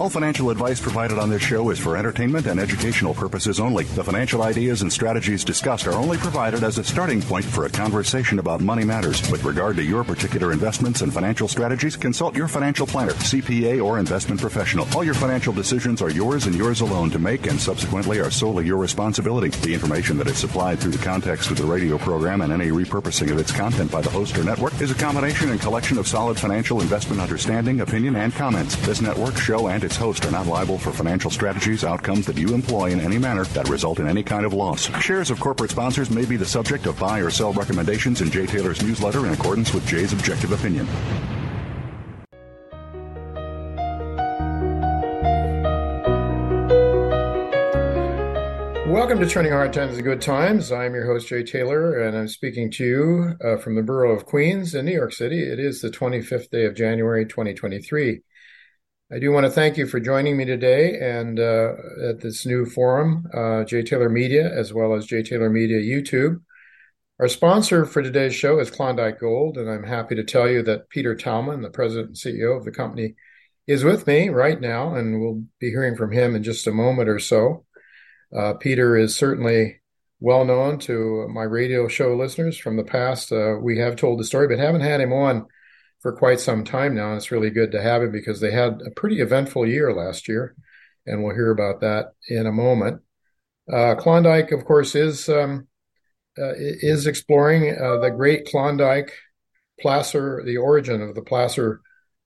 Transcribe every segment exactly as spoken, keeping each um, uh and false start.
All financial advice provided on this show is for entertainment and educational purposes only. The financial ideas and strategies discussed are only provided as a starting point for a conversation about money matters. With regard to your particular investments and financial strategies, consult your financial planner, C P A, or investment professional. All your financial decisions are yours and yours alone to make and subsequently are solely your responsibility. The information that is supplied through the context of the radio program and any repurposing of its content by the host or network is a combination and collection of solid financial investment understanding, opinion, and comments. This network, show, and its host are not liable for financial strategies, outcomes that you employ in any manner that result in any kind of loss. Shares of corporate sponsors may be the subject of buy or sell recommendations in Jay Taylor's newsletter in accordance with Jay's objective opinion. Welcome to Turning Hard Times into Good Times. I'm your host, Jay Taylor, and I'm speaking to you uh, from the borough of Queens in New York City. It is the twenty-fifth day of January, twenty twenty-three. I do want to thank you for joining me today and uh, at this new forum, uh, Jay Taylor Media, as well as Jay Taylor Media YouTube. Our sponsor for today's show is Klondike Gold, and I'm happy to tell you that Peter Talman, the president and C E O of the company, is with me right now, and we'll be hearing from him in just a moment or so. Uh, Peter is certainly well known to my radio show listeners from the past. Uh, we have told the story, but haven't had him on for quite some time now. And it's really good to have him because they had a pretty eventful year last year, and we'll hear about that in a moment. Uh, Klondike, of course, is um, uh, is exploring uh, the great Klondike placer, the origin of the placer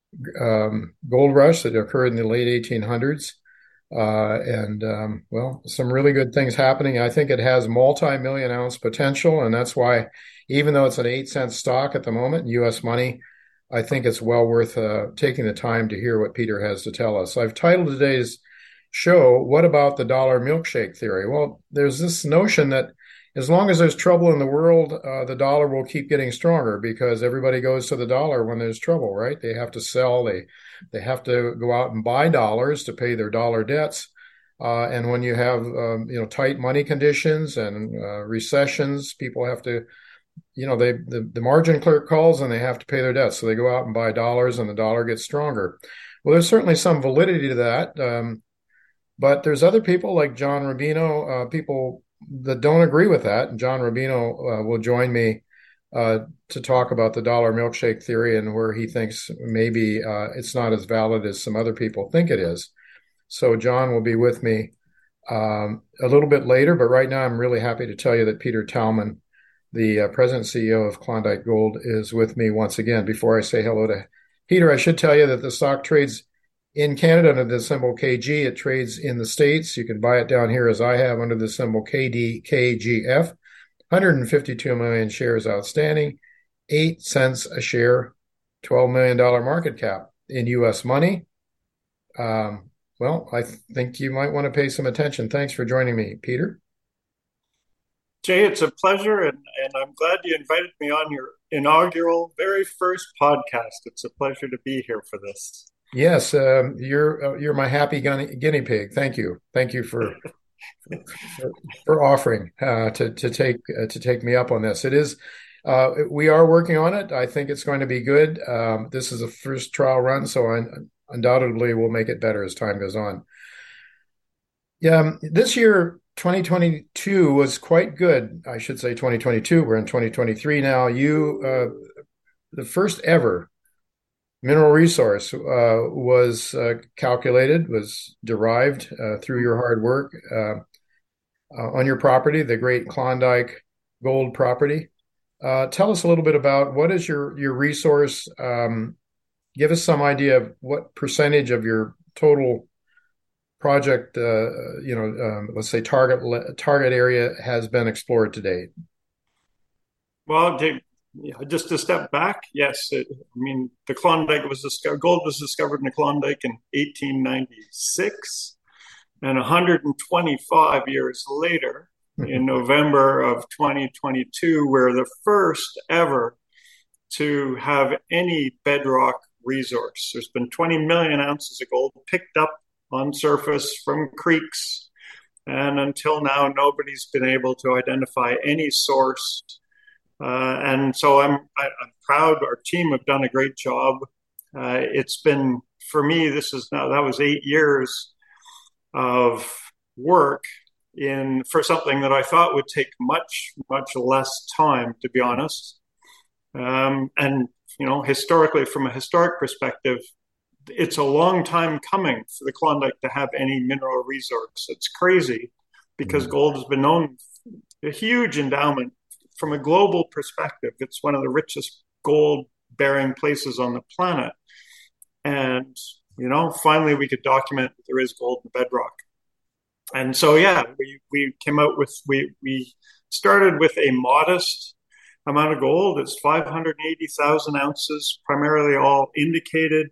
um, gold rush that occurred in the late eighteen hundreds. Uh, and, um, well, some really good things happening. I think it has multi-million ounce potential, and that's why, even though it's an eight cent stock at the moment in U S money, I think it's well worth uh, taking the time to hear what Peter has to tell us. I've titled today's show, What About the Dollar Milkshake Theory? Well, there's this notion that as long as there's trouble in the world, uh, the dollar will keep getting stronger because everybody goes to the dollar when there's trouble, right? They have to sell, they they have to go out and buy dollars to pay their dollar debts. Uh, and when you have um, you know tight money conditions and uh, recessions, people have to, you know, they the, the margin clerk calls and they have to pay their debts. So they go out and buy dollars and the dollar gets stronger. Well, there's certainly some validity to that. Um, but there's other people like John Rubino, uh, people that don't agree with that. And John Rubino uh, will join me uh, to talk about the dollar milkshake theory and where he thinks maybe uh, it's not as valid as some other people think it is. So John will be with me um, a little bit later, but right now I'm really happy to tell you that Peter Talman, the uh, president and C E O of Klondike Gold, is with me once again. Before I say hello to Peter, I should tell you that the stock trades in Canada under the symbol K G. It trades in the States. You can buy it down here as I have under the symbol K D K G F. one hundred fifty-two million shares outstanding, eight cents a share, twelve million dollars market cap in U S money. Um, well, I th- think you might want to pay some attention. Thanks for joining me, Peter. Jay, it's a pleasure, and, and I'm glad you invited me on your inaugural, very first podcast. It's a pleasure to be here for this. Yes, um, you're uh, you're my happy guinea, guinea pig. Thank you, thank you for for, for offering uh, to to take uh, to take me up on this. It is uh, we are working on it. I think it's going to be good. Um, this is a first trial run, so I undoubtedly will make it better as time goes on. Yeah, um, this year, twenty twenty-two was quite good. I should say twenty twenty-two. We're in twenty twenty-three now. You, uh, the first ever mineral resource uh, was uh, calculated, was derived uh, through your hard work uh, uh, on your property, the great Klondike Gold property. Uh, tell us a little bit about what is your your resource. Um, give us some idea of what percentage of your total project, uh, you know, um, let's say target target area has been explored to date. Well, Jay, yeah, just to step back, yes. It, I mean, the Klondike was discovered, gold was discovered in the Klondike in eighteen ninety-six, and one hundred twenty-five years later, in November of twenty twenty-two, we're the first ever to have any bedrock resource. There's been twenty million ounces of gold picked up on surface from creeks, and until now, nobody's been able to identify any source. Uh, and so I'm, I, I'm proud. Our team have done a great job. Uh, it's been for me, this is now, that was eight years of work in for something that I thought would take much, much less time, to be honest. Um, and, you know, historically, from a historic perspective, it's a long time coming for the Klondike to have any mineral resource. It's crazy because mm-hmm. gold has been known, a huge endowment from a global perspective. It's one of the richest gold bearing places on the planet. And, you know, finally we could document that there is gold in the bedrock. And so, yeah, we, we came out with, we, we started with a modest amount of gold. It's five hundred eighty thousand ounces, primarily all indicated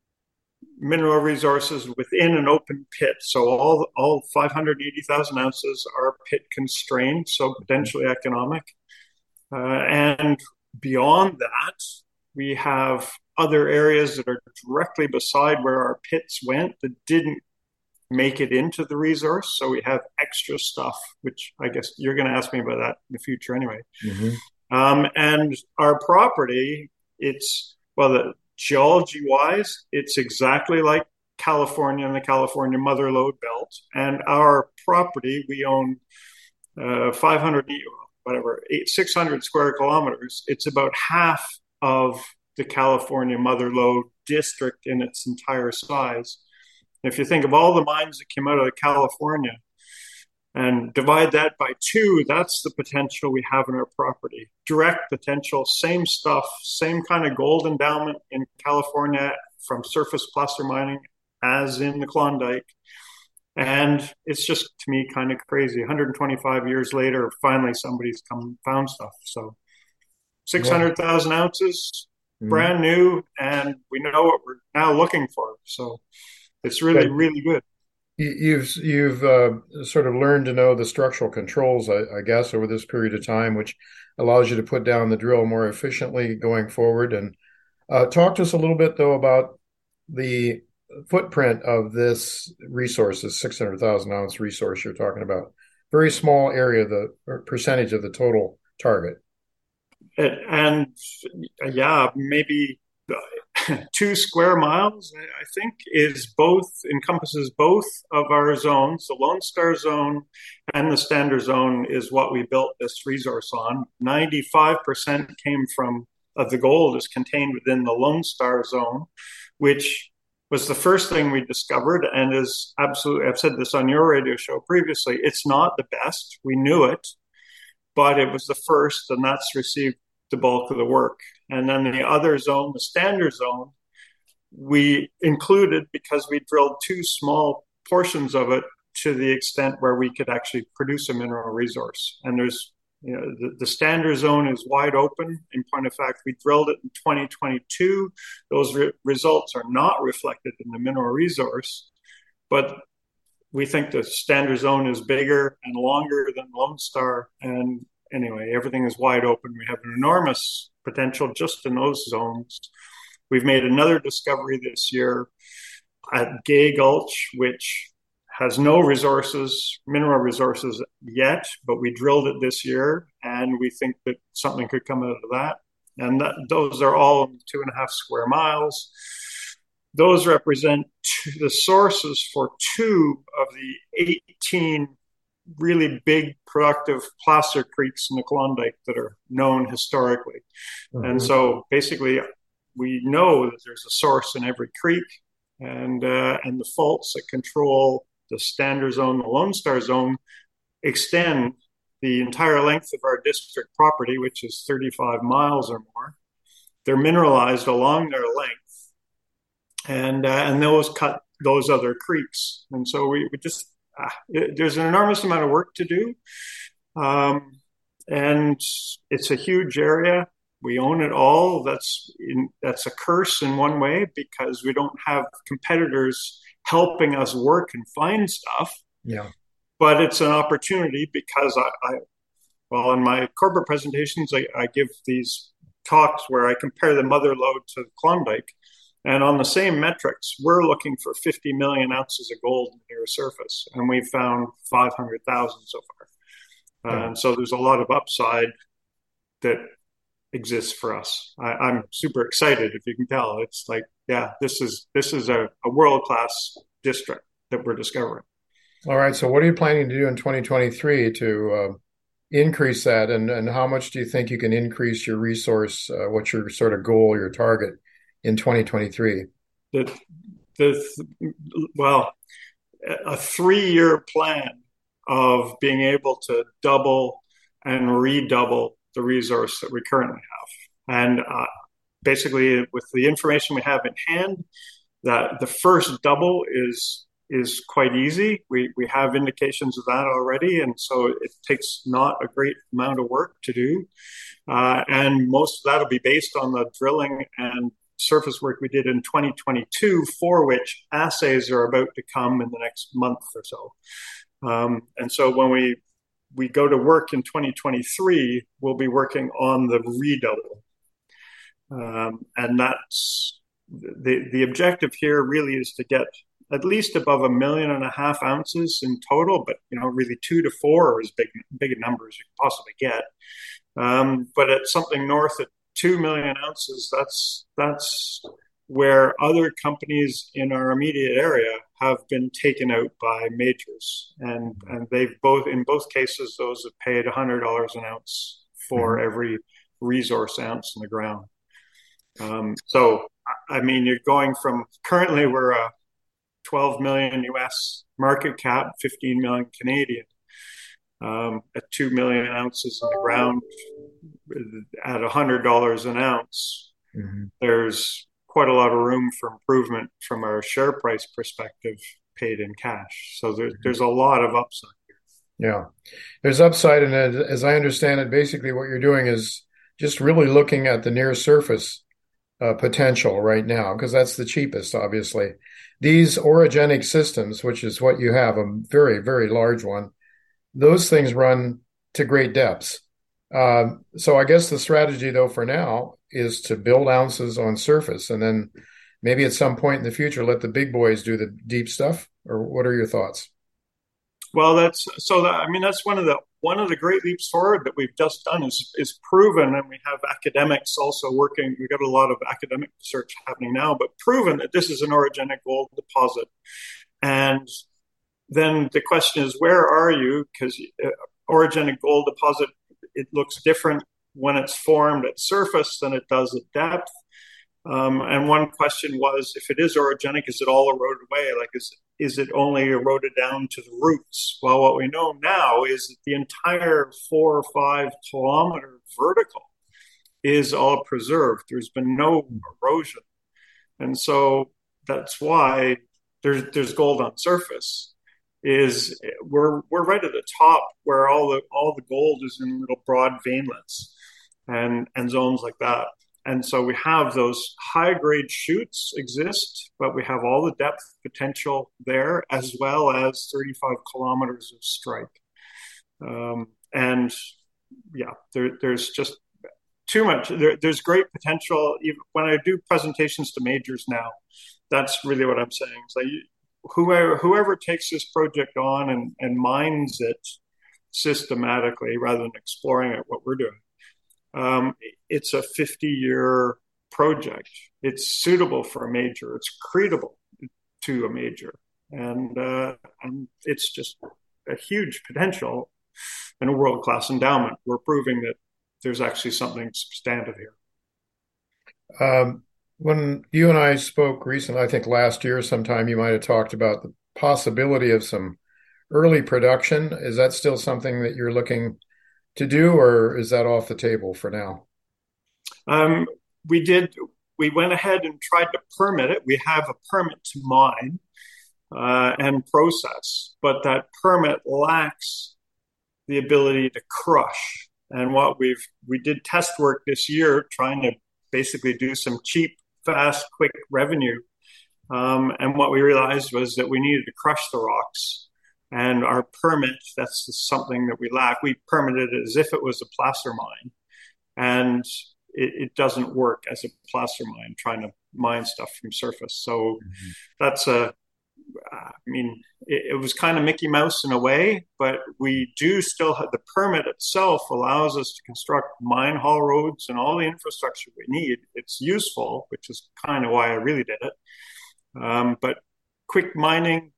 mineral resources within an open pit. So all, all five hundred eighty thousand ounces are pit constrained, so potentially economic. Uh, and beyond that, we have other areas that are directly beside where our pits went that didn't make it into the resource. So we have extra stuff, which I guess you're going to ask me about that in the future anyway. Mm-hmm. Um, and our property, it's, well, the geology wise, it's exactly like California and the California Mother Lode Belt. And our property, we own uh, five hundred, whatever, eight, six hundred square kilometers. It's about half of the California Mother Lode district in its entire size. If you think of all the mines that came out of California and divide that by two, that's the potential we have in our property. Direct potential, same stuff, same kind of gold endowment in California from surface placer mining as in the Klondike. And it's just, to me, kind of crazy. one hundred twenty-five years later, finally somebody's come found stuff. So six hundred thousand ounces, mm-hmm. brand new, and we know what we're now looking for. So it's really, but really good. You've you've uh, sort of learned to know the structural controls, I, I guess, over this period of time, which allows you to put down the drill more efficiently going forward. And uh, talk to us a little bit, though, about the footprint of this resource, this six hundred thousand ounce resource you're talking about. Very small area, the percentage of the total target. And, and yeah, maybe two square miles, I think, is both, encompasses both of our zones. The Lone Star Zone and the Standard Zone is what we built this resource on. ninety-five percent came from, of the gold is contained within the Lone Star Zone, which was the first thing we discovered and is absolutely, I've said this on your radio show previously, it's not the best. We knew it, but it was the first, and that's received the bulk of the work. And then the other zone, the Standard Zone, we included because we drilled two small portions of it to the extent where we could actually produce a mineral resource. And there's, you know, the, the Standard Zone is wide open. In point of fact, we drilled it in twenty twenty-two. Those re- results are not reflected in the mineral resource, but we think the Standard Zone is bigger and longer than Lone Star. And anyway, everything is wide open. We have an enormous potential just in those zones. We've made another discovery this year at Gay Gulch, which has no resources, mineral resources yet, but we drilled it this year, and we think that something could come out of that. And that, those are all two and a half square miles. Those represent two, the sources for two of the eighteen really big, productive placer creeks in the Klondike that are known historically. Mm-hmm. And so basically, we know that there's a source in every creek, and uh, and the faults that control the Standard Zone, the Lone Star Zone, extend the entire length of our district property, which is thirty-five miles or more. They're mineralized along their length, and uh, and those cut those other creeks. And so we, we just, ah, it, there's an enormous amount of work to do. Um, and it's a huge area. We own it all. That's in, that's a curse in one way, because we don't have competitors helping us work and find stuff. Yeah. But it's an opportunity because I, I well, in my corporate presentations, I, I give these talks where I compare the Mother Lode to the Klondike. And on the same metrics, we're looking for fifty million ounces of gold near surface. And we've found five hundred thousand so far. Yeah. And so there's a lot of upside that exists for us. I, I'm super excited, if you can tell. It's like, yeah, this is this is a, a world-class district that we're discovering. All right. So what are you planning to do in twenty twenty-three to uh, increase that? And, and how much do you think you can increase your resource? Uh, what's your sort of goal, your target in twenty twenty-three? The, the, well, a three-year plan of being able to double and redouble the resource that we currently have. And uh, basically, with the information we have in hand, that the first double is is quite easy. We we have indications of that already, and so it takes not a great amount of work to do. Uh, and most of that will be based on the drilling and surface work we did in twenty twenty-two, for which assays are about to come in the next month or so. Um, and so when we we go to work in twenty twenty-three, we'll be working on the redouble. Um, and that's the the objective here really is to get at least above a million and a half ounces in total, but you know, really two to four are as big big a number as you can possibly get. Um, but at something north of two million ounces, that's that's where other companies in our immediate area have been taken out by majors, and and they've both in both cases those have paid a hundred dollars an ounce for mm-hmm. every resource ounce in the ground. Um, so I mean, you're going from currently we're a twelve million U S market cap, fifteen million Canadian, um, at two million ounces in the ground at a hundred dollars an ounce. Mm-hmm. There's quite a lot of room for improvement from our share price perspective paid in cash. So there, there's a lot of upside here. Yeah, there's upside. And as I understand it, basically what you're doing is just really looking at the near surface uh, potential right now, because that's the cheapest, obviously. These orogenic systems, which is what you have, a very, very large one, those things run to great depths. Um, so I guess the strategy, though, for now is to build ounces on surface, and then maybe at some point in the future, let the big boys do the deep stuff. Or what are your thoughts? Well, that's so. That, I mean, that's one of the one of the great leaps forward that we've just done is is proven, and we have academics also working. We've got a lot of academic research happening now, but proven that this is an orogenic gold deposit. And then the question is, where are you? Because uh, orogenic gold deposit, it looks different when it's formed at surface than it does at depth. Um, and one question was, if it is orogenic, is it all eroded away? Like, is, is it only eroded down to the roots? Well, what we know now is that the entire four or five kilometer vertical is all preserved. There's been no erosion. And so that's why there's, there's gold on surface. Is we're we're right at the top where all the all the gold is in little broad veinlets and and zones like that. And so we have those high grade shoots exist, but we have all the depth potential there, as well as thirty-five kilometers of strike. Um, and yeah, there, there's just too much. There, there's great potential. Even when I do presentations to majors now, that's really what I'm saying. So you, whoever whoever takes this project on and, and mines it systematically rather than exploring it, what we're doing, um, it's a fifty-year project. It's suitable for a major. It's accretable to a major, and uh, and it's just a huge potential and a world-class endowment. We're proving that there's actually something substantive here. Um, when you and I spoke recently, I think last year sometime, you might have talked about the possibility of some early production. Is that still something that you're looking to do, or is that off the table for now? Um, we did. We went ahead and tried to permit it. We have a permit to mine uh, and process, but that permit lacks the ability to crush. And what we've we did test work this year, trying to basically do some cheap, fast, quick revenue. Um, and what we realized was that we needed to crush the rocks. And our permit, that's something that we lack. We permitted it as if it was a placer mine. And it, it doesn't work as a placer mine, trying to mine stuff from surface. So mm-hmm. that's a, uh, mean, it, it was kind of Mickey Mouse in a way, but we do still have the permit itself allows us to construct mine haul roads and all the infrastructure we need. It's useful, which is kind of why I really did it. Um, but quick mining,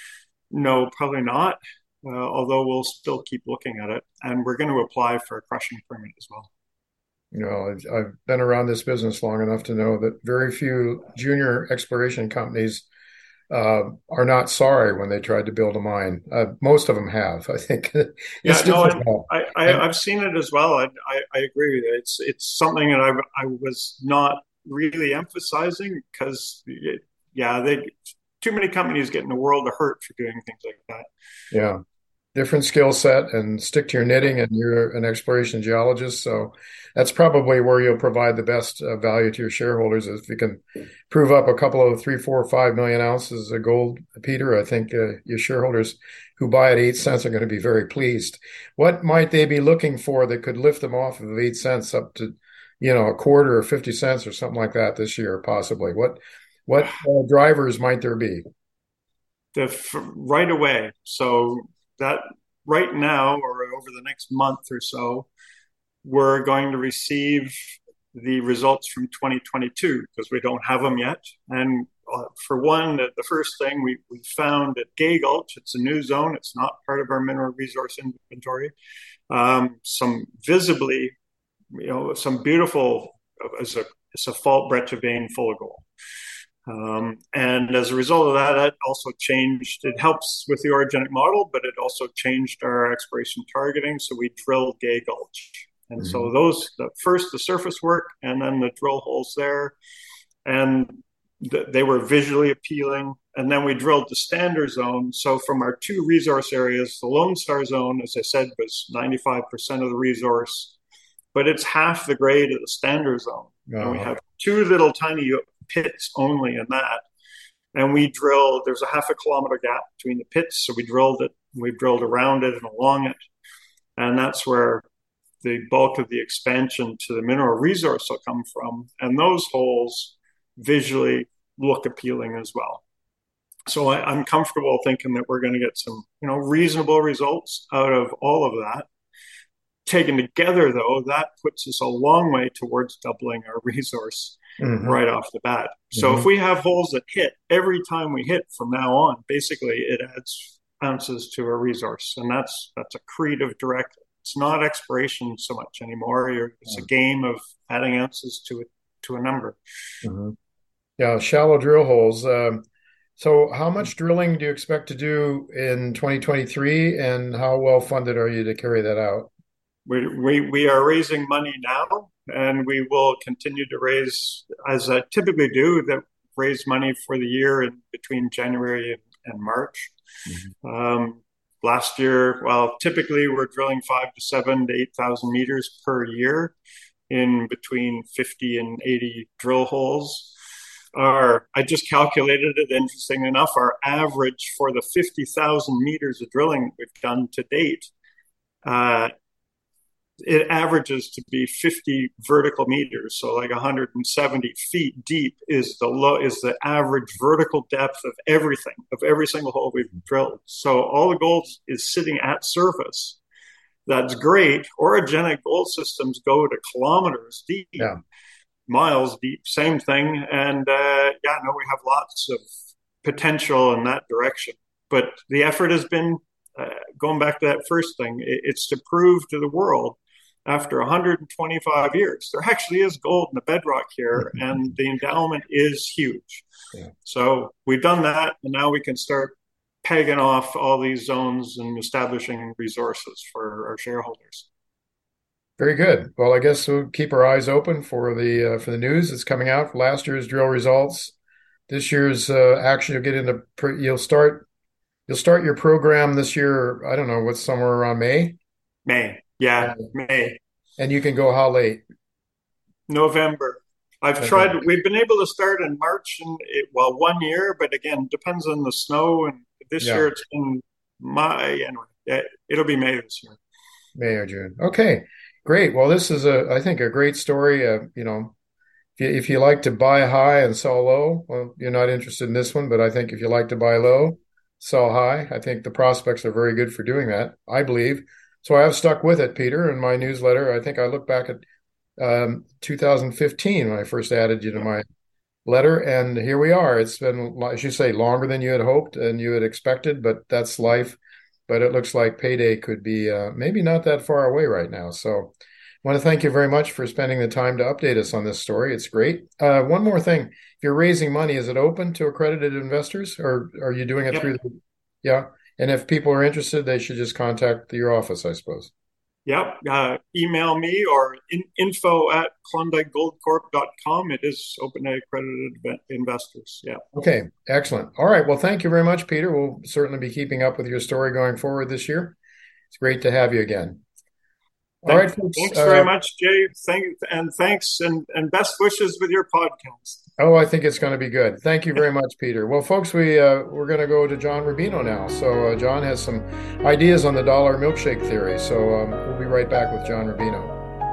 no, probably not. Uh, although we'll still keep looking at it, and we're going to apply for a crushing permit as well. You know, I've, I've been around this business long enough to know that very few junior exploration companies uh, are not sorry when they tried to build a mine. Uh, most of them have, I think. Yeah, no, I, I, I've seen it as well. I, I, I agree. It's it's something that I, I was not really emphasizing because, it, yeah, they too many companies get in the world of hurt for doing things like that. Yeah. Different skill set, and stick to your knitting, and you're an exploration geologist. So that's probably where you'll provide the best uh, value to your shareholders. If you can prove up a couple of three, four, five million ounces of gold, Peter, I think uh, your shareholders who buy at eight cents are going to be very pleased. What might they be looking for that could lift them off of eight cents up to, you know, a quarter or fifty cents or something like that this year, possibly? What, what uh, drivers might there be? The right away. So that right now, or over the next month or so, we're going to receive the results from twenty twenty-two because we don't have them yet. And uh, for one, the, the first thing we, we found at Gay Gulch, it's a new zone. It's not part of our mineral resource inventory. Um, some visibly, you know, some beautiful, it's a, it's a fault breccia vein full of gold. Um, and as a result of that, that also changed. It helps with the orogenic model, but it also changed our exploration targeting. So we drilled Gay Gulch. And mm-hmm. so those, the, first the surface work and then the drill holes there. And th- they were visually appealing. And then we drilled the Standard Zone. So from our two resource areas, the Lone Star Zone, as I said, was ninety-five percent of the resource, but it's half the grade of the Standard Zone. Uh-huh. And we have two little tiny pits only in that, and we drilled, there's a half a kilometer gap between the pits, so we drilled it, we drilled around it and along it, and that's where the bulk of the expansion to the mineral resource will come from. And those holes visually look appealing as well. So I, I'm comfortable thinking that we're going to get some, you know, reasonable results out of all of that. Taken together, though, that puts us a long way towards doubling our resource. Mm-hmm. Right off the bat. So mm-hmm. if we have holes that hit every time we hit from now on, basically it adds ounces to a resource, and that's that's accretive directly. It's not exploration so much anymore. You're, it's a game of adding ounces to it to a number. Mm-hmm. Yeah, shallow drill holes. Um, so how much drilling do you expect to do in twenty twenty-three, and how well funded are you to carry that out? We we we are raising money now. And we will continue to raise, as I typically do, that raise money for the year in between January and, and March. Mm-hmm. Um, last year, well, typically we're drilling five to seven to eight thousand meters per year in between fifty and eighty drill holes. Our, I just calculated it, interesting enough, our average for the fifty thousand meters of drilling we've done to date, uh, it averages to be fifty vertical meters, so like one hundred seventy feet deep is the low is the average vertical depth of everything, of every single hole we've drilled. So all the gold is sitting at surface. That's great. Orogenic gold systems go to kilometers deep, yeah. miles deep, same thing. And uh, yeah, no, we have lots of potential in that direction. But the effort has been, uh, going back to that first thing, it, it's to prove to the world after one hundred twenty-five years, there actually is gold in the bedrock here, and the endowment is huge. Yeah. So we've done that, and now we can start pegging off all these zones and establishing resources for our shareholders. Very good. Well, I guess we'll keep our eyes open for the uh, for the news that's coming out for last year's drill results. This year's uh, action, you'll get into. You'll start. You'll start your program this year. I don't know what's somewhere around May. May. Yeah, uh, May. And you can go how late? November. I've okay. tried, we've been able to start in March, and it, well, one year, but again, depends on the snow. And this yeah. year it's been May, anyway, it'll be May this year. May or June. Okay, great. Well, this is a, I think, a great story. Uh, you know, if you, if you like to buy high and sell low, well, you're not interested in this one, but I think if you like to buy low, sell high. I think the prospects are very good for doing that, I believe. So I have stuck with it, Peter, in my newsletter. I think I look back at um, two thousand fifteen when I first added you to my letter, and here we are. It's been, as you say, longer than you had hoped and you had expected, but that's life. But it looks like payday could be uh, maybe not that far away right now. So I want to thank you very much for spending the time to update us on this story. It's great. Uh, one more thing. If you're raising money, is it open to accredited investors, or are you doing it Yep. through the, yeah? And if people are interested, they should just contact your office, I suppose. Yep. Uh, email me or in, info at klondike gold corp dot com. It is open to accredited investors. Yeah. Okay, excellent. All right. Well, thank you very much, Peter. We'll certainly be keeping up with your story going forward this year. It's great to have you again. All Thank, right, folks. Thanks uh, very much, Jay. Thank and thanks and, and best wishes with your podcast. Oh, I think it's going to be good. Thank you very much, Peter. Well, folks, we uh, we're going to go to John Rubino now. So uh, John has some ideas on the dollar milkshake theory. So um, we'll be right back with John Rubino.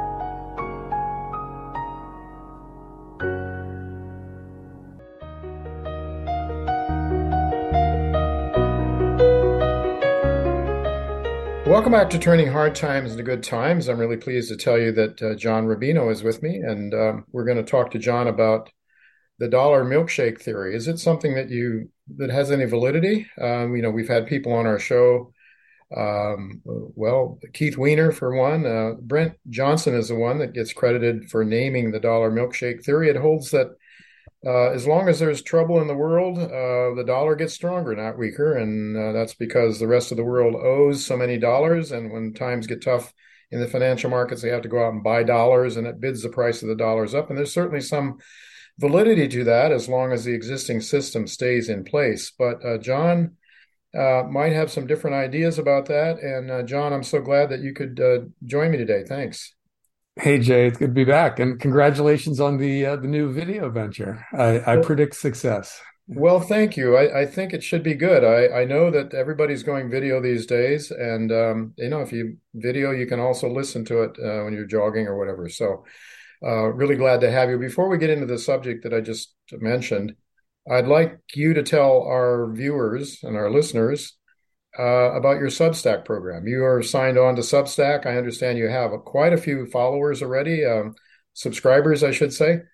Welcome back to Turning Hard Times into Good Times. I'm really pleased to tell you that uh, John Rubino is with me, and um, we're going to talk to John about the dollar milkshake theory. Is it something that you that has any validity? Um, you know, we've had people on our show. Um, well, Keith Weiner for one. Uh, Brent Johnson is the one that gets credited for naming the dollar milkshake theory. It holds that uh, as long as there's trouble in the world, uh, the dollar gets stronger, not weaker, and uh, that's because the rest of the world owes so many dollars. And when times get tough in the financial markets, they have to go out and buy dollars, and it bids the price of the dollars up. And there's certainly some validity to that as long as the existing system stays in place. But uh, John uh, might have some different ideas about that. And uh, John, I'm so glad that you could uh, join me today. Thanks. Hey Jay, it's good to be back, and congratulations on the uh, the new video venture. I, I predict success. Well, thank you. I, I think it should be good. I, I know that everybody's going video these days, and um, you know, if you video, you can also listen to it uh, when you're jogging or whatever. So Uh, really glad to have you. Before we get into the subject that I just mentioned, I'd like you to tell our viewers and our listeners uh, about your Substack program. You are signed on to Substack. I understand you have a, quite a few followers already, um, subscribers, I should say.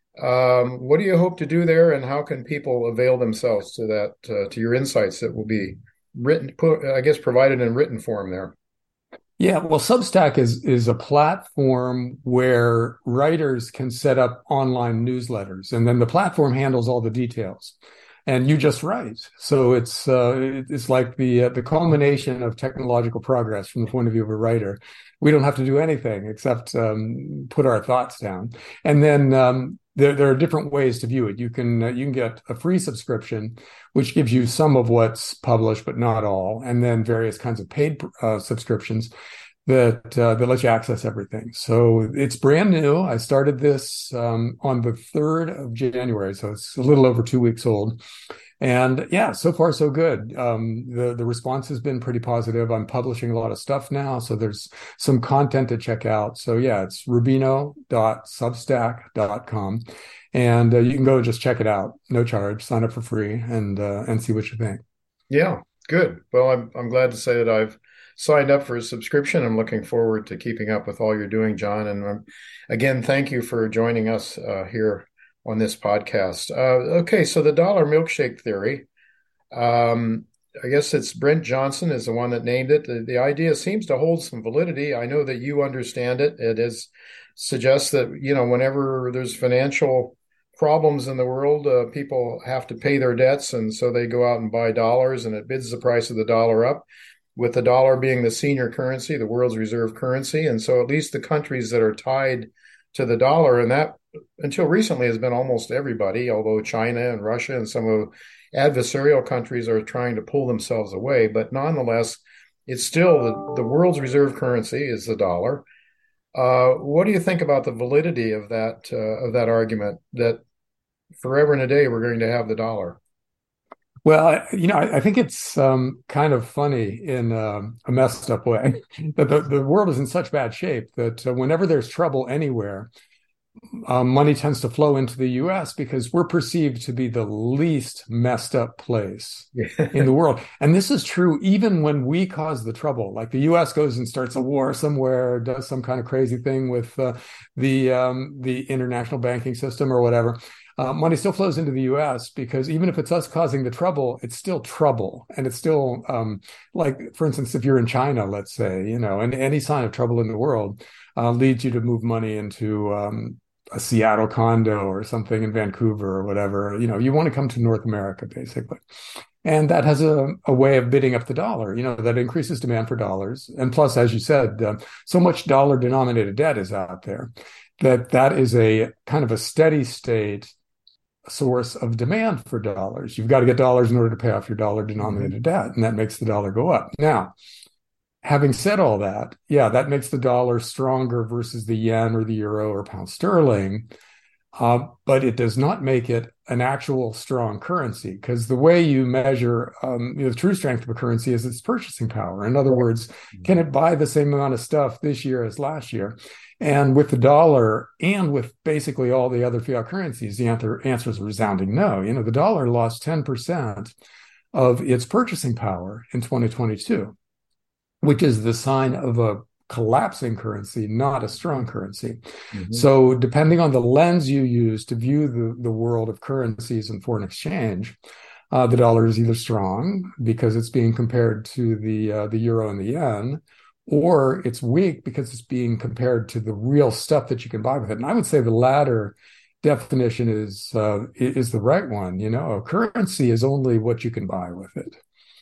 Um, what do you hope to do there, and how can people avail themselves to that, uh, to your insights that will be written, put, I guess, provided in written form there? Yeah, well, Substack is is a platform where writers can set up online newsletters, and then the platform handles all the details, and you just write. So it's uh, it's like the uh, the culmination of technological progress from the point of view of a writer. We don't have to do anything except um, put our thoughts down, and then um, there there are different ways to view it. You can uh, you can get a free subscription, which gives you some of what's published, but not all, and then various kinds of paid uh, subscriptions that uh, that let you access everything. So it's brand new. I started this um, on the third of January, so it's a little over two weeks old. And yeah, so far so good. Um, the the response has been pretty positive. I'm publishing a lot of stuff now, so there's some content to check out. So yeah, it's rubino dot substack dot com, and uh, you can go just check it out, no charge. Sign up for free, and uh, and see what you think. Yeah, good. Well, I'm I'm glad to say that I've signed up for a subscription. I'm looking forward to keeping up with all you're doing, John. And um, again, thank you for joining us uh, here on this podcast. Uh, okay, so the dollar milkshake theory. Um, I guess it's Brent Johnson is the one that named it. The, the idea seems to hold some validity. I know that you understand it. It is suggests that, you know, whenever there's financial problems in the world, uh, people have to pay their debts, and so they go out and buy dollars, and it bids the price of the dollar up, with the dollar being the senior currency, the world's reserve currency. And so at least the countries that are tied to the dollar, and that until recently has been almost everybody, although China and Russia and some of the adversarial countries are trying to pull themselves away. But nonetheless, it's still the, the world's reserve currency is the dollar. Uh, what do you think about the validity of that uh, of that argument that forever and a day we're going to have the dollar? Well, you know, I, I think it's um, kind of funny in um, a messed up way that the, the world is in such bad shape that uh, whenever there's trouble anywhere, uh, money tends to flow into the U S because we're perceived to be the least messed up place Yeah. in the world. And this is true even when we cause the trouble. Like the U S goes and starts a war somewhere, does some kind of crazy thing with uh, the um, the international banking system or whatever. Uh, money still flows into the U S because even if it's us causing the trouble, it's still trouble. And it's still um, like, for instance, if you're in China, let's say, you know, and any sign of trouble in the world uh, leads you to move money into um, a Seattle condo or something in Vancouver or whatever. You know, you want to come to North America, basically. And that has a, a way of bidding up the dollar, you know, that increases demand for dollars. And plus, as you said, uh, so much dollar denominated debt is out there that that is a kind of a steady state source of demand for dollars. You've got to get dollars in order to pay off your dollar denominated mm-hmm. debt, and that makes the dollar go up. Now, having said all that, yeah, that makes the dollar stronger versus the yen or the euro or pound sterling, uh, but it does not make it an actual strong currency, because the way you measure um, you know, the true strength of a currency is its purchasing power. In other words, mm-hmm. can it buy the same amount of stuff this year as last year? And with the dollar and with basically all the other fiat currencies, the answer, answer is a resounding no. You know, the dollar lost ten percent of its purchasing power in twenty twenty-two, which is the sign of a collapsing currency, not a strong currency. Mm-hmm. So depending on the lens you use to view the, the world of currencies and foreign exchange, uh, the dollar is either strong because it's being compared to the uh, the euro and the yen, or it's weak because it's being compared to the real stuff that you can buy with it. And I would say the latter definition is uh, is the right one. You know, a currency is only what you can buy with it.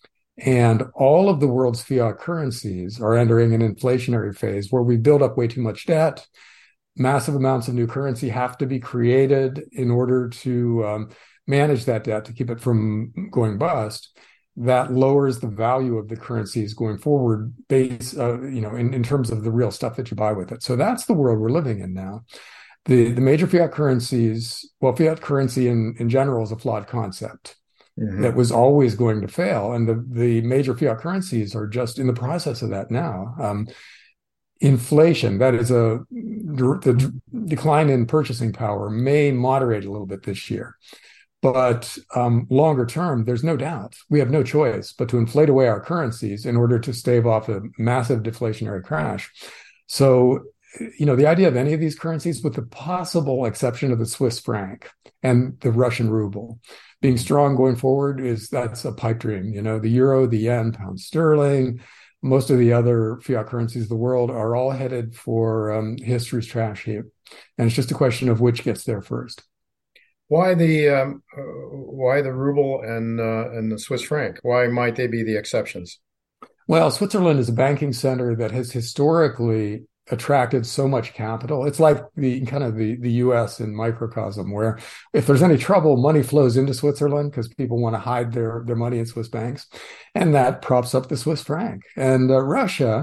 And all of the world's fiat currencies are entering an inflationary phase where we build up way too much debt. Massive amounts of new currency have to be created in order to um, manage that debt, to keep it from going bust. That lowers the value of the currencies going forward, base, uh, you know, in, in terms of the real stuff that you buy with it. So that's the world we're living in now. The the major fiat currencies, well, fiat currency in, in general is a flawed concept mm-hmm. that was always going to fail. And the, the major fiat currencies are just in the process of that now. Um, inflation, that is a, the decline in purchasing power may moderate a little bit this year. But um, longer term, there's no doubt we have no choice but to inflate away our currencies in order to stave off a massive deflationary crash. So, you know, the idea of any of these currencies, with the possible exception of the Swiss franc and the Russian ruble, being strong going forward, is that's a pipe dream. You know, the euro, the yen, pound sterling, most of the other fiat currencies of the world are all headed for um, history's trash heap. And it's just a question of which gets there first. Why the um, uh, why the ruble and uh, and the Swiss franc? Why might they be the exceptions? Well, Switzerland is a banking center that has historically attracted so much capital. It's like the kind of the, the U S in microcosm, where if there's any trouble, money flows into Switzerland because people want to hide their, their money in Swiss banks. And that props up the Swiss franc. And uh, Russia,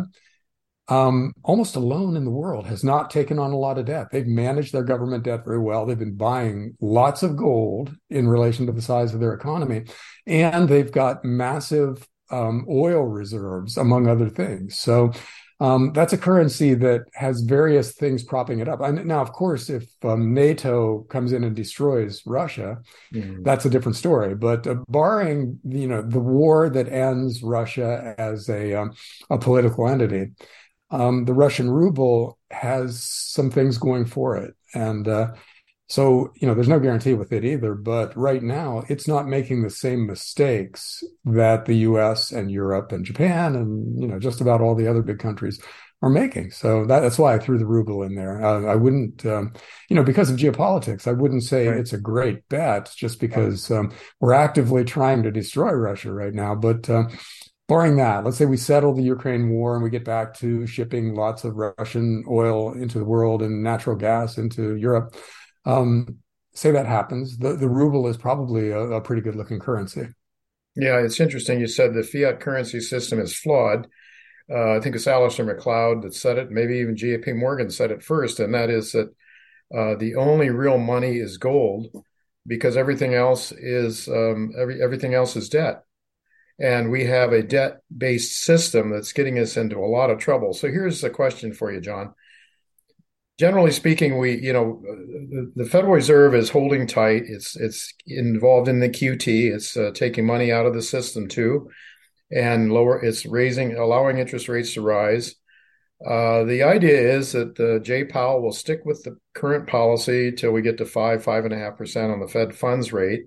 um, almost alone in the world, has not taken on a lot of debt. They've managed their government debt very well. They've been buying lots of gold in relation to the size of their economy. And they've got massive um, oil reserves, among other things. So Um, that's a currency that has various things propping it up. And now, of course, if um, NATO comes in and destroys Russia, mm. that's a different story. But uh, barring, you know, the war that ends Russia as a um, a political entity, um, the Russian ruble has some things going for it. And uh, so, you know, there's no guarantee with it either. But right now, it's not making the same mistakes that the U S and Europe and Japan and, you know, just about all the other big countries are making. So that, that's why I threw the ruble in there. Uh, I wouldn't, um, you know, because of geopolitics, I wouldn't say right. it's a great bet just because um, we're actively trying to destroy Russia right now. But uh, barring that, let's say we settle the Ukraine war and we get back to shipping lots of Russian oil into the world and natural gas into Europe. Um, say that happens, the, the ruble is probably a, a pretty good looking currency. Yeah, it's interesting. You said the fiat currency system is flawed. Uh, I think it's Alistair MacLeod that said it. Maybe even J P Morgan said it first. And that is that uh, the only real money is gold, because everything else is um, every, everything else is debt. And we have a debt-based system that's getting us into a lot of trouble. So here's a question for you, John. generally speaking, we, you know, the, the Federal Reserve is holding tight. It's it's involved in the Q T. It's uh, taking money out of the system too, and lower. It's raising, allowing interest rates to rise. Uh, the idea is that uh, Jay Powell will stick with the current policy till we get to five, five and a half percent on the Fed funds rate.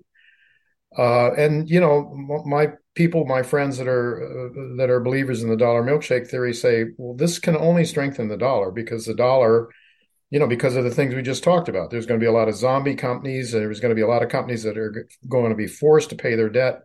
Uh, and you know, my people, my friends that are uh, that are believers in the dollar milkshake theory say, well, this can only strengthen the dollar because the dollar, you know, because of the things we just talked about. There's going to be a lot of zombie companies. There's going to be a lot of companies that are going to be forced to pay their debt.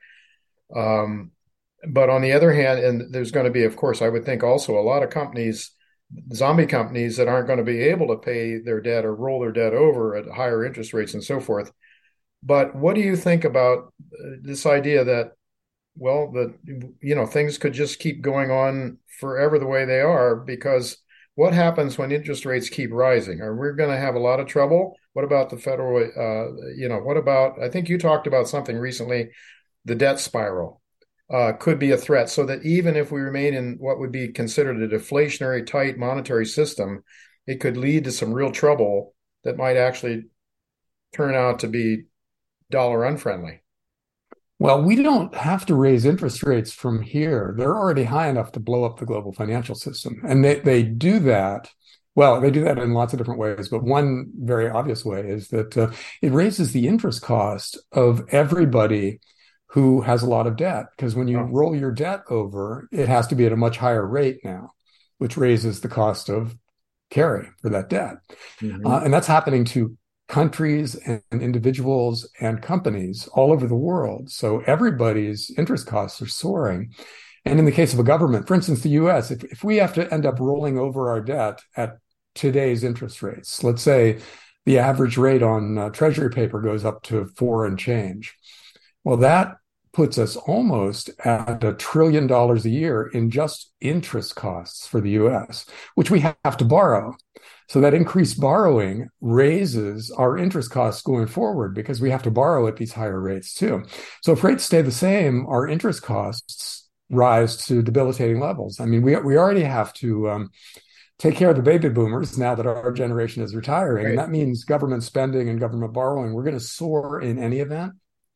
Um, but on the other hand, and there's going to be, of course, I would think also a lot of companies, zombie companies that aren't going to be able to pay their debt or roll their debt over at higher interest rates and so forth. But what do you think about this idea that, well, that, you know, things could just keep going on forever the way they are? Because what happens when interest rates keep rising? Are we going to have a lot of trouble? What about the federal, uh, you know, what about, I think you talked about something recently, the debt spiral uh, could be a threat, so that even if we remain in what would be considered a deflationary tight monetary system, it could lead to some real trouble that might actually turn out to be dollar unfriendly. Well, we don't have to raise interest rates from here. They're already high enough to blow up the global financial system. And they, they do that. Well, they do that in lots of different ways. But one very obvious way is that uh, it raises the interest cost of everybody who has a lot of debt. Because when you oh. roll your debt over, it has to be at a much higher rate now, which raises the cost of carry for that debt. Mm-hmm. Uh, and that's happening to countries and individuals and companies all over the world. So everybody's interest costs are soaring. And in the case of a government, for instance, the U S, if, if we have to end up rolling over our debt at today's interest rates, let's say the average rate on uh, Treasury paper goes up to four and change. Well, that puts us almost at a trillion dollars a year in just interest costs for the U S, which we have to borrow. So that increased borrowing raises our interest costs going forward because we have to borrow at these higher rates too. So if rates stay the same, our interest costs rise to debilitating levels. I mean, we we already have to um, take care of the baby boomers now that our generation is retiring. Right. And that means government spending and government borrowing. We're going to soar in any event.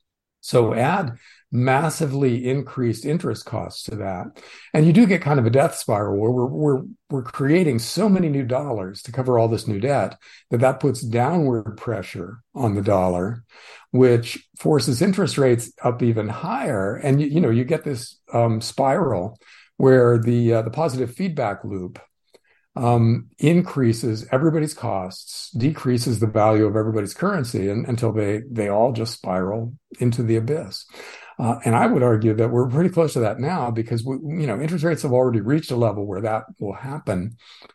So add massively increased interest costs to that. And you do get kind of a death spiral where we're, we're, we're creating so many new dollars to cover all this new debt that that puts downward pressure on the dollar, which forces interest rates up even higher. And, you, you know, you get this um, spiral where the, uh, the positive feedback loop um, increases everybody's costs, decreases the value of everybody's currency and, until they, they all just spiral into the abyss. Uh, and I would argue that we're pretty close to that now because, we, you know, interest rates have already reached a level where that will happen.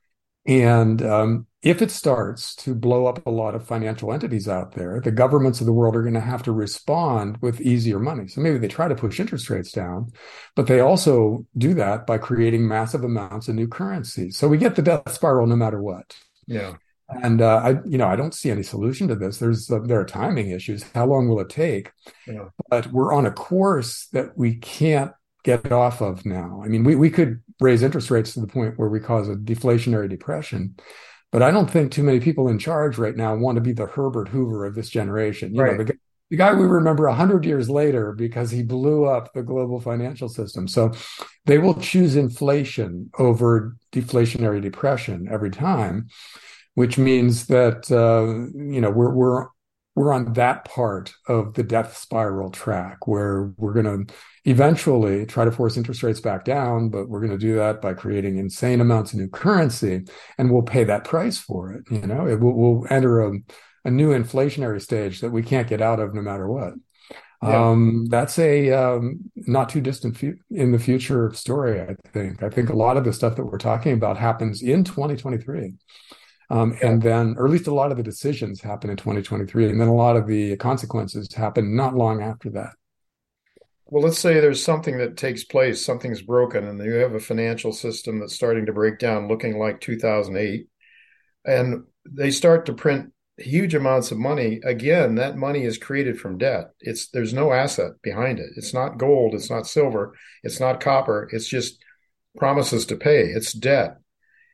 And um, if it starts to blow up a lot of financial entities out there, the governments of the world are going to have to respond with easier money. So maybe they try to push interest rates down, but they also do that by creating massive amounts of new currency. So we get the death spiral no matter what. Yeah. And uh, I, you know, I don't see any solution to this. There's uh, there are timing issues. How long will it take? Yeah. But we're on a course that we can't get off of now. I mean, we, we could raise interest rates to the point where we cause a deflationary depression, but I don't think too many people in charge right now want to be the Herbert Hoover of this generation. You right. know, the, the guy we remember a hundred years later because he blew up the global financial system. So they will choose inflation over deflationary depression every time, which means that uh, you know we're we're we're on that part of the death spiral track where we're going to eventually try to force interest rates back down, but we're going to do that by creating insane amounts of new currency, and we'll pay that price for it. You know, it will, we'll enter a, a new inflationary stage that we can't get out of no matter what. Yeah. Um, that's a um, not too distant fu- in the future story, I think. I think a lot of the stuff that we're talking about happens in twenty twenty-three. Um, and then, or at least a lot of the decisions happen in twenty twenty-three, and then a lot of the consequences happen not long after that. Well, let's say there's something that takes place, something's broken, and you have a financial system that's starting to break down, looking like two thousand eight, and they start to print huge amounts of money. Again, that money is created from debt. It's there's no asset behind it. It's not gold. It's not silver. It's not copper. It's just promises to pay. It's debt.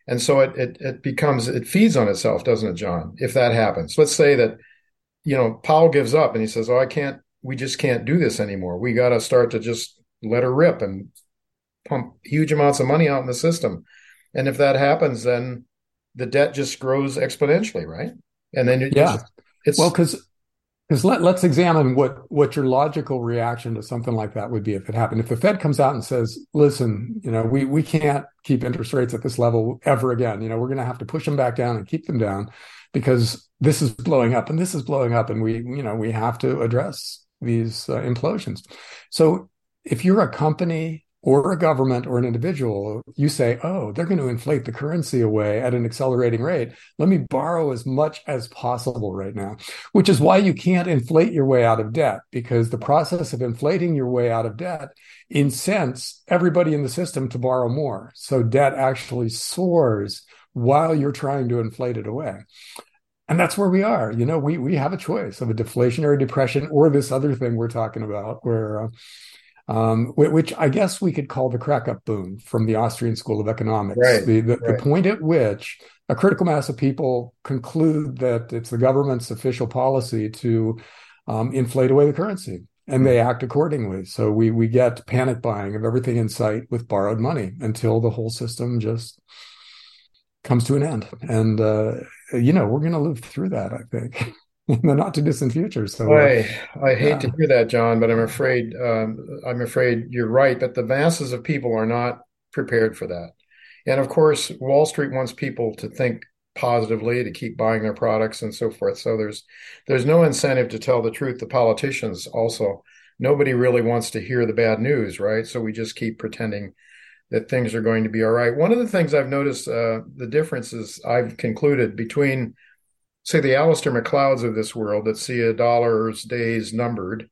And so it, it it becomes, it feeds on itself, doesn't it, John? If that happens, let's say that, you know, Powell gives up and he says, "Oh, I can't, we just can't do this anymore. We got to start to just let her rip and pump huge amounts of money out in the system." And if that happens, then the debt just grows exponentially, right? And then it, yeah, it's, it's well, because because let, let's examine what what your logical reaction to something like that would be if it happened. If the Fed comes out and says, "Listen, you know, we we can't keep interest rates at this level ever again. You know, we're going to have to push them back down and keep them down because this is blowing up and this is blowing up, and we you know we have to address these uh, implosions." So if you're a company or a government or an individual, you say, "Oh, they're going to inflate the currency away at an accelerating rate. Let me borrow as much as possible right now," which is why you can't inflate your way out of debt, because the process of inflating your way out of debt incents everybody in the system to borrow more. So debt actually soars while you're trying to inflate it away. And that's where we are. You know, we we have a choice of a deflationary depression or this other thing we're talking about where uh, Um, which I guess we could call the crack-up boom from the Austrian School of Economics. right, The, the, right. the point at which a critical mass of people conclude that it's the government's official policy to um, inflate away the currency, and they act accordingly. So we we get panic buying of everything in sight with borrowed money until the whole system just comes to an end. And, uh, you know, we're going to live through that, I think. In the not too distant future. So uh, I I hate yeah. to hear that, John, but I'm afraid um, I'm afraid you're right. But the masses of people are not prepared for that. And of course, Wall Street wants people to think positively, to keep buying their products and so forth. So there's there's no incentive to tell the truth. The politicians also, nobody really wants to hear the bad news, right? So we just keep pretending that things are going to be all right. One of the things I've noticed, uh, the differences I've concluded between, say, the Alistair McLeods of this world that see a dollar's days numbered,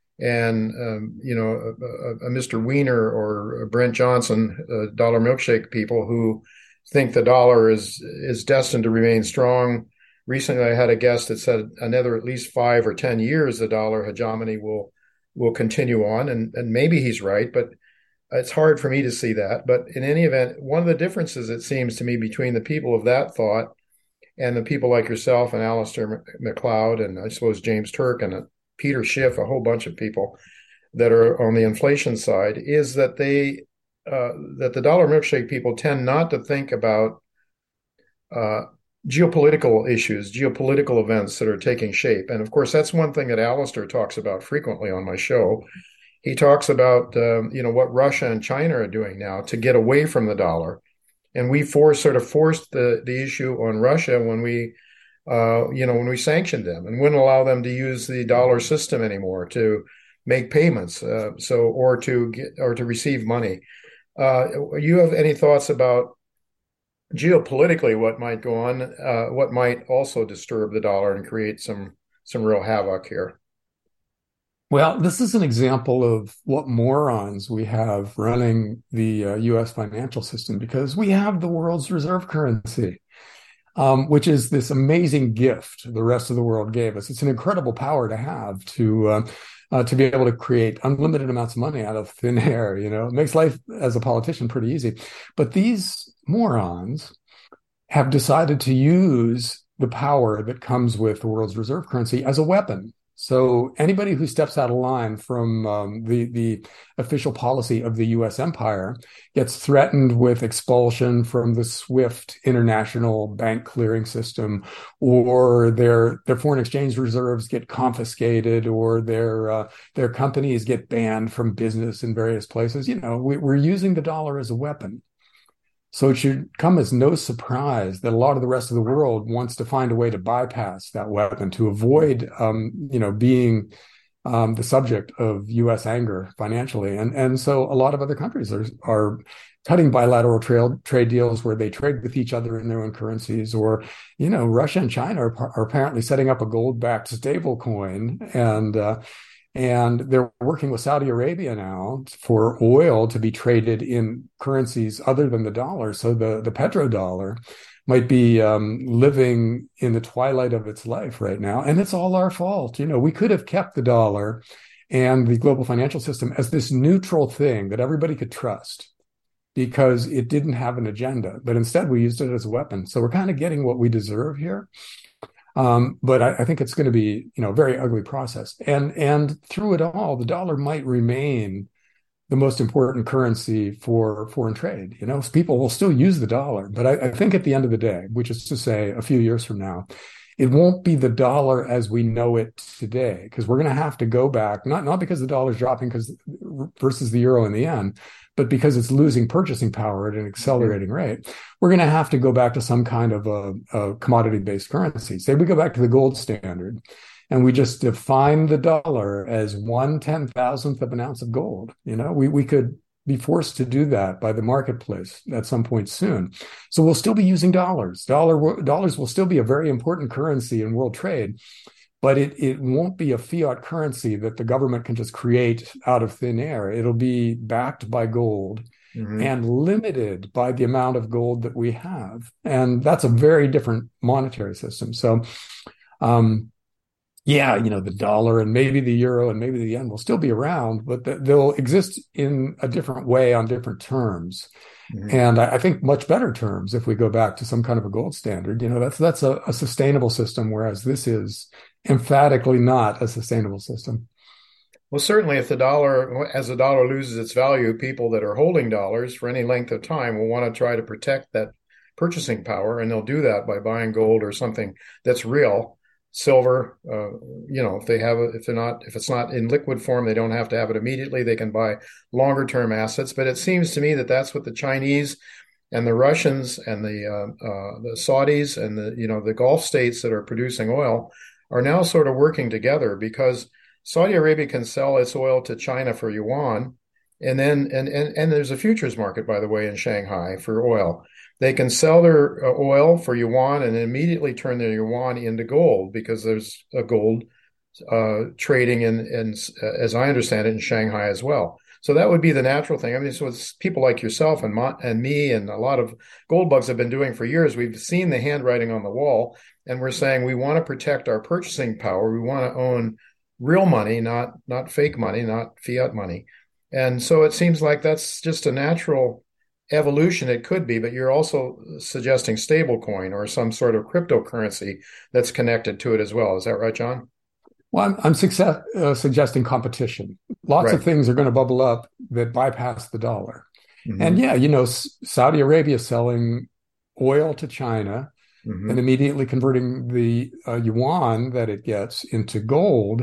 and um, you know, a, a, a Mister Weiner or a Brent Johnson, uh, dollar milkshake people who think the dollar is is destined to remain strong. Recently, I had a guest that said another at least five or ten years the dollar hegemony will will continue on, and and maybe he's right, but it's hard for me to see that. But in any event, one of the differences, it seems to me, between the people of that thought and the people like yourself and Alistair McLeod and I suppose James Turk and Peter Schiff, a whole bunch of people that are on the inflation side, is that they uh, that the dollar milkshake people tend not to think about uh, geopolitical issues, geopolitical events that are taking shape. And of course, that's one thing that Alistair talks about frequently on my show. He talks about um, you know what Russia and China are doing now to get away from the dollar. And we forced, sort of forced the, the issue on Russia when we, uh, you know, when we sanctioned them and wouldn't allow them to use the dollar system anymore to make payments, uh, so or to get or to receive money. Uh, you have any thoughts about geopolitically what might go on, uh, what might also disturb the dollar and create some some real havoc here? Well, this is an example of what morons we have running the uh, U S financial system, because we have the world's reserve currency, um, which is this amazing gift the rest of the world gave us. It's an incredible power to have to uh, uh, to be able to create unlimited amounts of money out of thin air. You know, it makes life as a politician pretty easy. But these morons have decided to use the power that comes with the world's reserve currency as a weapon. So anybody who steps out of line from um, the the official policy of the U S empire gets threatened with expulsion from the SWIFT international bank clearing system, or their their foreign exchange reserves get confiscated, or their uh, their companies get banned from business in various places. You know, we, we're using the dollar as a weapon. So it should come as no surprise that a lot of the rest of the world wants to find a way to bypass that weapon, to avoid, um, you know, being um, the subject of U S anger financially. And and so a lot of other countries are are cutting bilateral trade trade deals where they trade with each other in their own currencies. Or, you know, Russia and China are, are apparently setting up a gold-backed stable coin, and uh, And they're working with Saudi Arabia now for oil to be traded in currencies other than the dollar. So the, the petrodollar might be um, living in the twilight of its life right now. And it's all our fault. You know, we could have kept the dollar and the global financial system as this neutral thing that everybody could trust, because it didn't have an agenda, but instead we used it as a weapon. So we're kind of getting what we deserve here. Um, but I, I think it's going to be, you know, a very ugly process. And and through it all, the dollar might remain the most important currency for foreign trade. You know, people will still use the dollar, but I, I think at the end of the day, which is to say a few years from now, it won't be the dollar as we know it today, because we're going to have to go back, not, not because the dollar's dropping because versus the euro and the yen, but because it's losing purchasing power at an accelerating mm-hmm. rate. We're going to have to go back to some kind of a, a commodity-based currency. Say we go back to the gold standard and we just define the dollar as one ten thousandth of an ounce of gold. You know, we, we could be forced to do that by the marketplace at some point soon. So we'll still be using dollars. Dollar dollars will still be a very important currency in world trade, but it, it won't be a fiat currency that the government can just create out of thin air. It'll be backed by gold mm-hmm. and limited by the amount of gold that we have. And that's a very different monetary system. So, um, yeah, you know, the dollar and maybe the euro and maybe the yen will still be around, but they'll exist in a different way on different terms. Mm-hmm. And I think much better terms if we go back to some kind of a gold standard. You know, that's that's a, a sustainable system, whereas this is emphatically not a sustainable system. Well, certainly if the dollar, as the dollar loses its value, people that are holding dollars for any length of time will want to try to protect that purchasing power, and they'll do that by buying gold or something that's real. Silver, uh, you know, if they have, a, if they're not, if it's not in liquid form, they don't have to have it immediately. They can buy longer term assets. But it seems to me that that's what the Chinese and the Russians and the uh, uh, the Saudis and the, you know, the Gulf states that are producing oil are now sort of working together, because Saudi Arabia can sell its oil to China for yuan. And then, and, and, and there's a futures market, by the way, in Shanghai for oil. They can sell their uh, oil for yuan and immediately turn their yuan into gold, because there's a gold uh, trading in, in, as I understand it, in Shanghai as well. So that would be the natural thing. I mean, so it's people like yourself and my, and me and a lot of gold bugs have been doing for years. We've seen the handwriting on the wall, and we're saying we want to protect our purchasing power. We want to own real money, not not fake money, not fiat money. And so it seems like that's just a natural evolution. It could be, but you're also suggesting stablecoin or some sort of cryptocurrency that's connected to it as well. Is that right, John? Well, I'm, I'm success, uh, suggesting competition. Lots right. of things are going to bubble up that bypass the dollar. Mm-hmm. And yeah, you know, S- Saudi Arabia selling oil to China mm-hmm. and immediately converting the uh, yuan that it gets into gold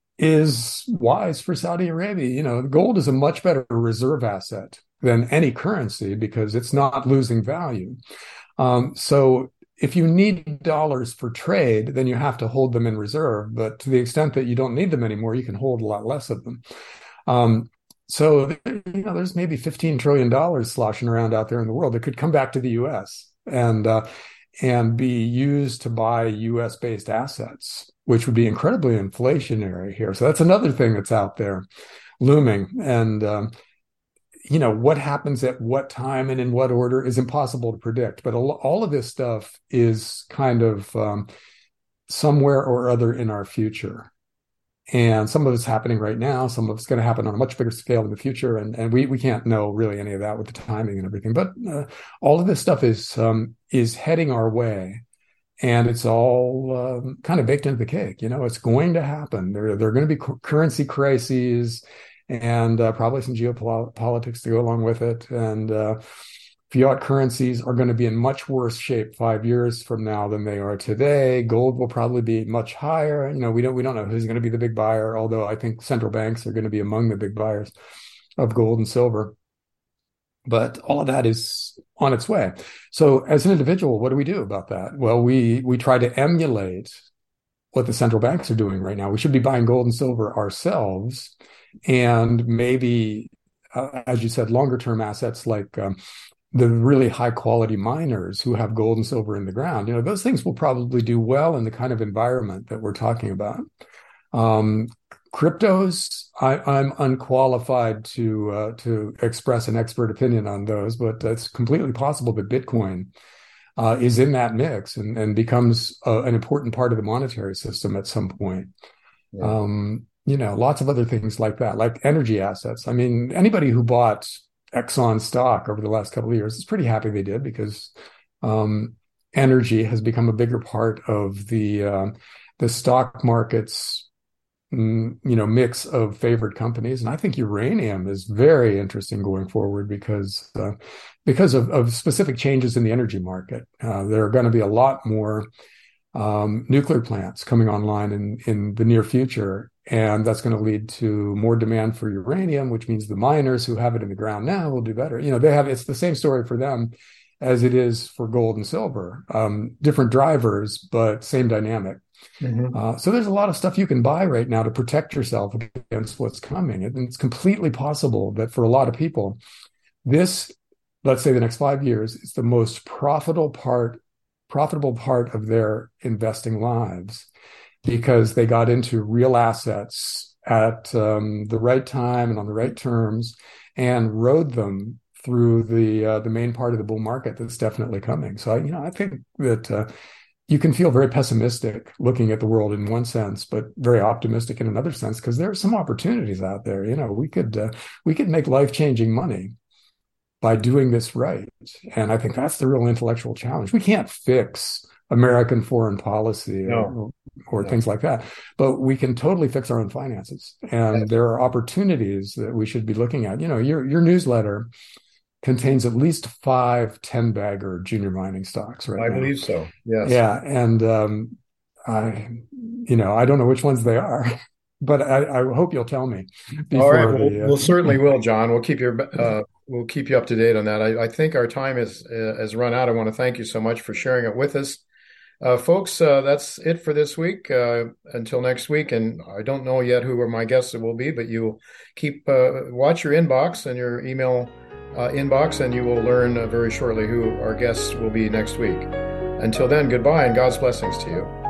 is wise for Saudi Arabia. You know, gold is a much better reserve asset than any currency because it's not losing value. Um, so if you need dollars for trade, then you have to hold them in reserve. But to the extent that you don't need them anymore, you can hold a lot less of them. Um, so, you know, there's maybe fifteen trillion dollars sloshing around out there in the world that could come back to the U S and, uh, and be used to buy U S-based assets, which would be incredibly inflationary here. So that's another thing that's out there looming. And, um, you know, what happens at what time and in what order is impossible to predict. But all of this stuff is kind of um, somewhere or other in our future. And some of it's happening right now. Some of it's going to happen on a much bigger scale in the future. And, and we, we can't know really any of that with the timing and everything. But uh, all of this stuff is um, is heading our way. And it's all um, kind of baked into the cake. You know, it's going to happen. There, there are going to be currency crises and uh, probably some geopolitics to go along with it. And uh, fiat currencies are going to be in much worse shape five years from now than they are today. Gold will probably be much higher. You know, we don't we don't know who's going to be the big buyer, although I think central banks are going to be among the big buyers of gold and silver. But all of that is on its way. So as an individual, what do we do about that? Well, we we try to emulate what the central banks are doing right now. We should be buying gold and silver ourselves, and maybe, uh, as you said, longer term assets like um, the really high quality miners who have gold and silver in the ground. You know, those things will probably do well in the kind of environment that we're talking about. Um, cryptos, I, I'm unqualified to uh, to express an expert opinion on those, but it's completely possible that Bitcoin uh, is in that mix and, and becomes uh, an important part of the monetary system at some point. Yeah. Um, you know, lots of other things like that, like energy assets. I mean, anybody who bought Exxon stock over the last couple of years. It's pretty happy they did because um, energy has become a bigger part of the uh, the stock market's mm, you know mix of favored companies. And I think uranium is very interesting going forward because uh, because of, of specific changes in the energy market. Uh, there are going to be a lot more um, nuclear plants coming online in in the near future. And that's going to lead to more demand for uranium, which means the miners who have it in the ground now will do better. You know, they have, it's the same story for them as it is for gold and silver. Um, different drivers, but same dynamic. Mm-hmm. Uh, so there's a lot of stuff you can buy right now to protect yourself against what's coming. And it's completely possible that for a lot of people, this, let's say the next five years, is the most profitable part, profitable part of their investing lives, because they got into real assets at um, the right time and on the right terms and rode them through the uh, the main part of the bull market that's definitely coming. So, you know, I think that uh, you can feel very pessimistic looking at the world in one sense, but very optimistic in another sense, because there are some opportunities out there. You know, we could uh, we could make life-changing money by doing this right. And I think that's the real intellectual challenge. We can't fix American foreign policy no. or, or no. things like that, but we can totally fix our own finances. And yes. there are opportunities that we should be looking at. You know, your your newsletter contains at least five ten bagger junior mining stocks right I now. I believe so. Yes. Yeah, and um, I, you know, I don't know which ones they are, but I, I hope you'll tell me. All right, we'll, the, uh... we'll certainly will, John. We'll keep your uh, we'll keep you up to date on that. I, I think our time is uh, has run out. I want to thank you so much for sharing it with us. Uh, folks, uh, that's it for this week. Uh, until next week, and I don't know yet who are my guests will be, but you keep uh, watch your inbox and your email uh, inbox, and you will learn uh, very shortly who our guests will be next week. Until then, goodbye and God's blessings to you.